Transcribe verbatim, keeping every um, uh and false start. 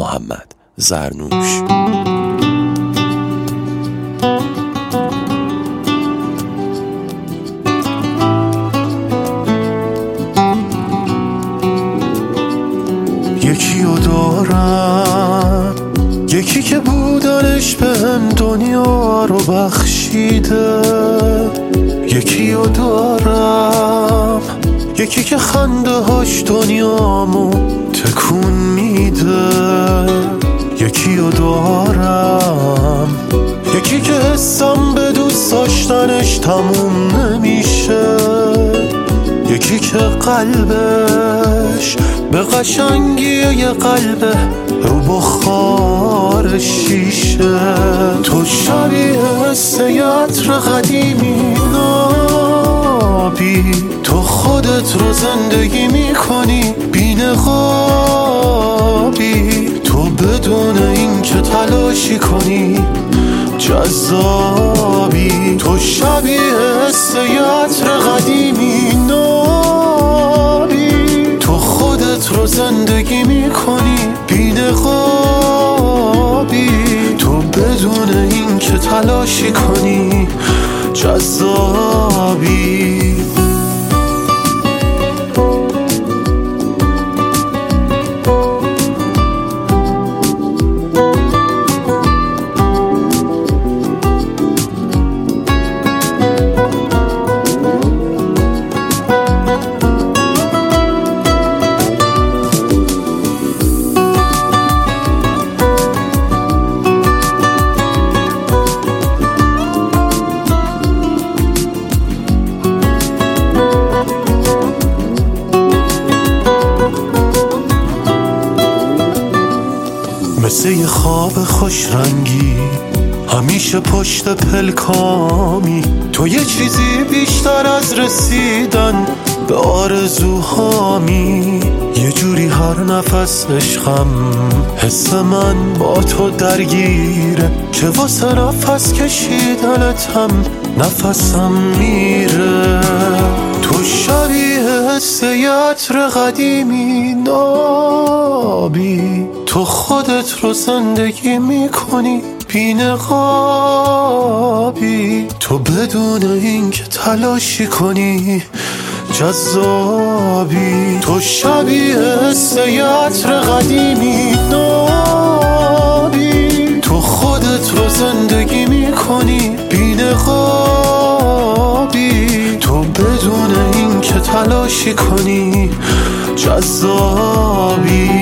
محمد زرنوش. یکی رو دارم، یکی که بودنش بهم دنیا رو بخشیده. یکی رو دارم، یکی که خنده هاش دنیامو تکون میده. یکی رو دارم، یکی که حسم به دوست داشتنش تموم نمیشه. یکی که قلبش به قشنگی یه قلبه رو بخار شیشه. تو شبیه حس عطر قدیمی نابی، تو خودت رو زندگی میکنی بی نقابی. تو بدون این که تلاشی کنی جذابی. تو شبیه حس عطر قدیمی نابی، تو خودت رو زندگی میکنی بی نقابی. تو بدون این که تلاشی کنی جذابی. مثل یه خواب خوش رنگی همیشه پشت پلکامی. تو یه چیزی بیشتر از رسیدن به آرزوهامی. یه جوری هر نفس عشقم حس من با تو درگیره، که واسه نفس کشیدنتم نفسم میره. تو شبیه حس عطر قدیمی نابی، تو خودت رو زندگی میکنی بی نقابی. تو بدون این که تلاشی کنی جذابی. تو شبیه حس عطر قدیمی نابی، تو خودت رو زندگی میکنی بی نقابی. تو بدون این که تلاشی کنی جذابی.